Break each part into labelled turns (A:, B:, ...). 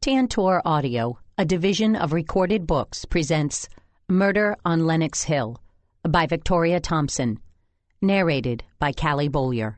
A: Tantor Audio, a division of Recorded Books, presents Murder on Lenox Hill by Victoria Thompson, narrated by Callie Bollier.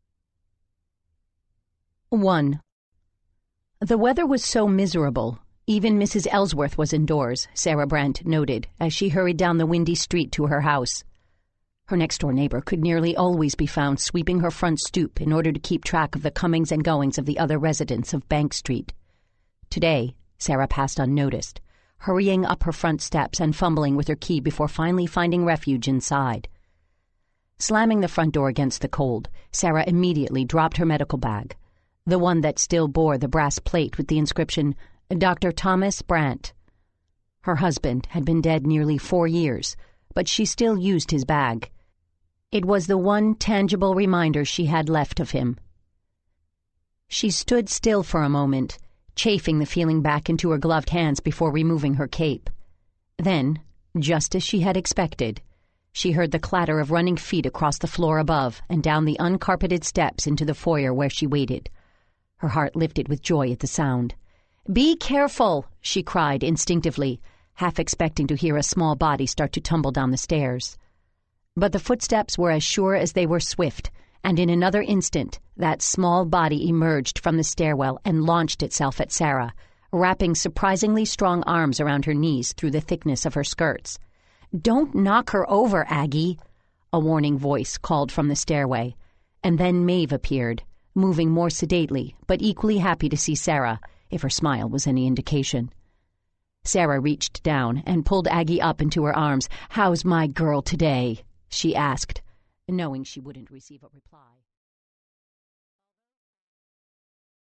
A: 1. The weather was so miserable, even Mrs. Ellsworth was indoors, Sarah Brent noted as she hurried down the windy street to her house. Her next-door neighbor could nearly always be found sweeping her front stoop in order to keep track of the comings and goings of the other residents of Bank Street. Today, Sarah passed unnoticed, hurrying up her front steps and fumbling with her key before finally finding refuge inside. Slamming the front door against the cold, Sarah immediately dropped her medical bag, the one that still bore the brass plate with the inscription, Dr. Thomas Brandt. Her husband had been dead nearly 4 years, but she still used his bag. It was the one tangible reminder she had left of him. She stood still for a moment, chafing the feeling back into her gloved hands before removing her cape. Then, just as she had expected, she heard the clatter of running feet across the floor above and down the uncarpeted steps into the foyer where she waited. Her heart lifted with joy at the sound. "Be careful!" she cried instinctively, half expecting to hear a small body start to tumble down the stairs. But the footsteps were as sure as they were swift, and in another instant that small body emerged from the stairwell and launched itself at Sarah, wrapping surprisingly strong arms around her knees through the thickness of her skirts. "Don't knock her over, Aggie," a warning voice called from the stairway, and then Maeve appeared, moving more sedately, but equally happy to see Sarah, if her smile was any indication. Sarah reached down and pulled Aggie up into her arms. "How's my girl today?" she asked, knowing she wouldn't receive a reply.